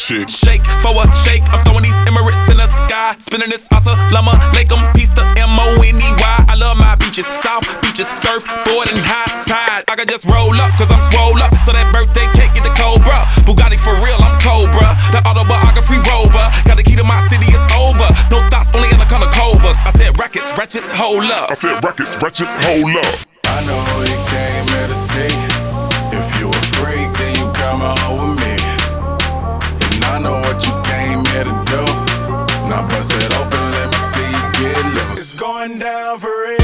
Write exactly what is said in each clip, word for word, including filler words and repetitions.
chick. Shake for a shake, I'm throwing these Emirates in the sky. Spinning this Assalamu alaikum, peace to M O N E Y. I love my beaches, south beaches, surfboard and high tide. I can just roll up, cause I'm swole up. So that birthday cake get the Cobra. Bugatti for real, I'm Cobra. The autobiography rover. Got the key to my city, it's over. No thoughts, only in the color covers. I said rackets, wretches, hold up. I said rackets, wretches, hold up. I know who you came here to see. If you a freak, then you come home with me. And I know what you came here to do. Now bust it open, let me see you get loose. It's going down for real.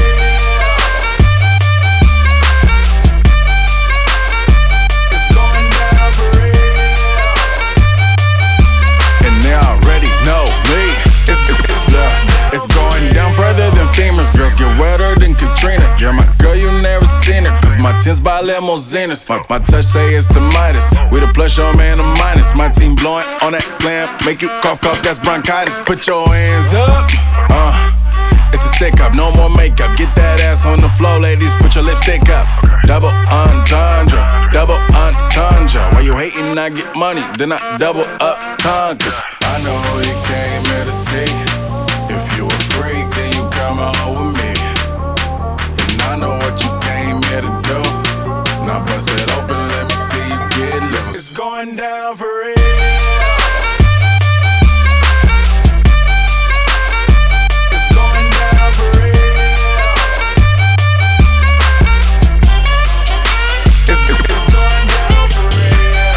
It's going down for real. And they already know me. It's, it's, uh, it's going down further than femurs. Girls get wetter than Katrina. Yeah, my girl, you never seen her. Cause my tints by limousines. My, my touch say it's the Midas. We the plus, your man, the minus. My team blowing on that slam. Make you cough, cough, that's bronchitis. Put your hands up. Uh, it's a stick up, no more makeup. Get that ass on the floor, ladies. Put your lipstick up. Double entendre, double entendre. While you hating, I get money. Then I double up tongues. I know who you came here to see. If you a freak, then you come home with me. And I know what you came here to do. Now bust it open, let me see you get loose. It's going down for real. It's going down for real. It's, it's going down for real.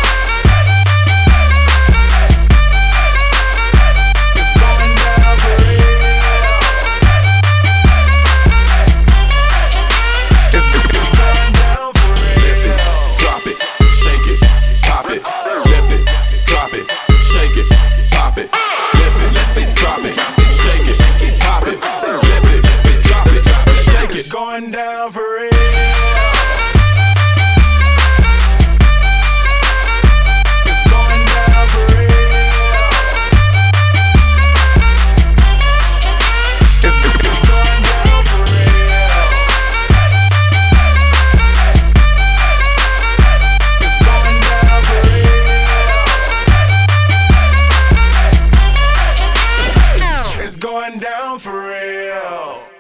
It's going down for real. It's, it's going down for real. Drop it, shake it, pop it, lift it, drop it, shake it, pop it, lift it, lift it, drop it, shake it, pop it, lift it, drop it, shake It's it. going down for real. It's going down for real. It's, it's going down for real. It's going down for real. It's, it's going down for real.